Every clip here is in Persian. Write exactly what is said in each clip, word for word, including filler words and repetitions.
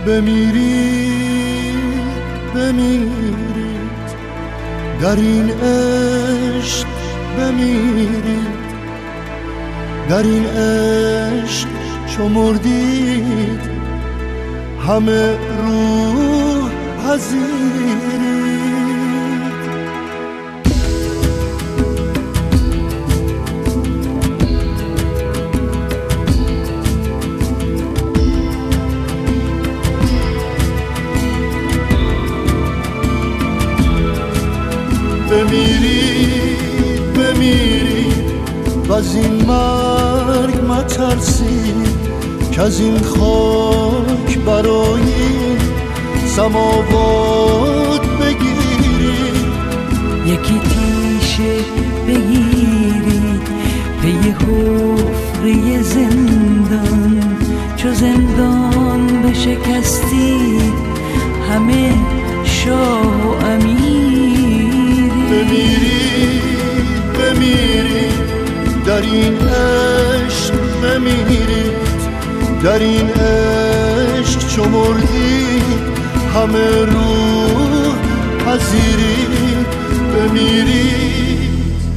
بمیرید بمیرید در این عشق بمیرید در این عشق چو مردید همه روح پذیرید بمیرید بمیرید و از این مرگ مترسید که از این خاک برای سماوات بگیرید یکی تیشه بگیرید پی حفره زندان چو زندان بشکستید همه شاه و امیر بمیرید بمیرید در این عشق بمیرید در این عشق چو مردید همه روح پذیرید بمیرید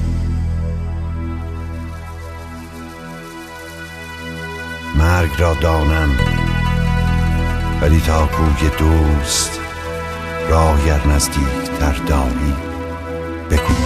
مرگ را دانم ولی تا کوی دوست راه گر نزدیک تر داری بگو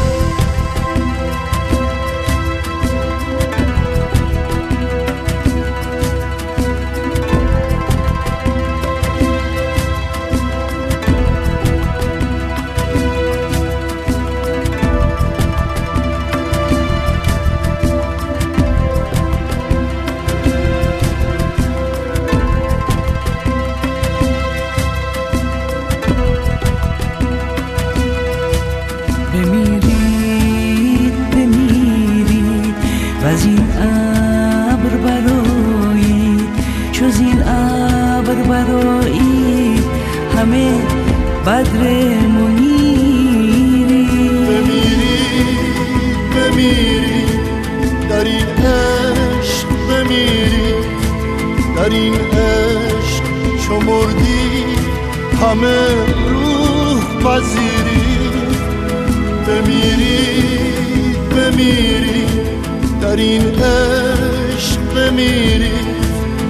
بمیرید بمیرید و از این ابر برآیید چو از این ابر برآیید همه بدر منیرید بمیرید بمیرید در این عشق بمیرید در این عشق چو مردید همه روح پذیرید بمیرید بمیرید در این عشق بمیرید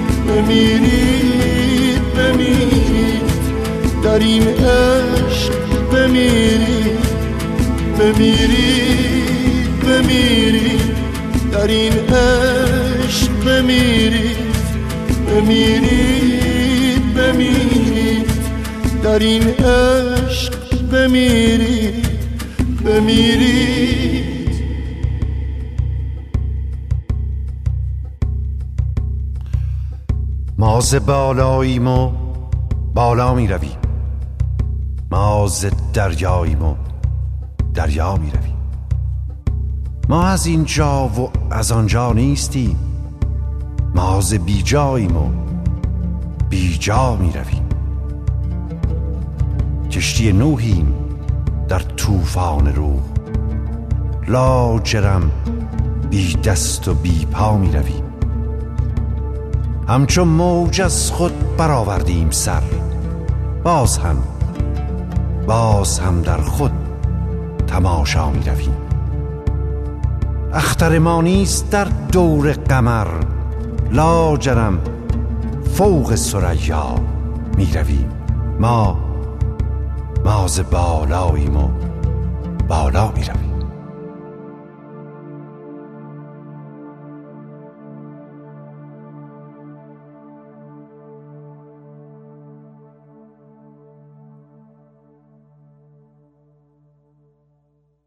بمیرید بمیرید در این عشق بمیرید بمیرید بمیرید در این عشق بمیرید بمیرید بمیرید در این عشق بمیرید بمیرید ما ز بالاییم و بالا می رویم ما ز دریاییم و دریا می رویم ما از اینجا و از آنجا نیستیم ما ز بی جاییم و بی جا می رویم کشتی نوحیم در طوفان روح لاجرم بی دست و بی پا می رویم همچون موج از خود برآوردیم سر باز هم باز هم در خود تماشا می رویم اختر ما نیست در دور قمر لاجرم فوق ثریا می رویم ما ما ز بالاییم و بالا می رویم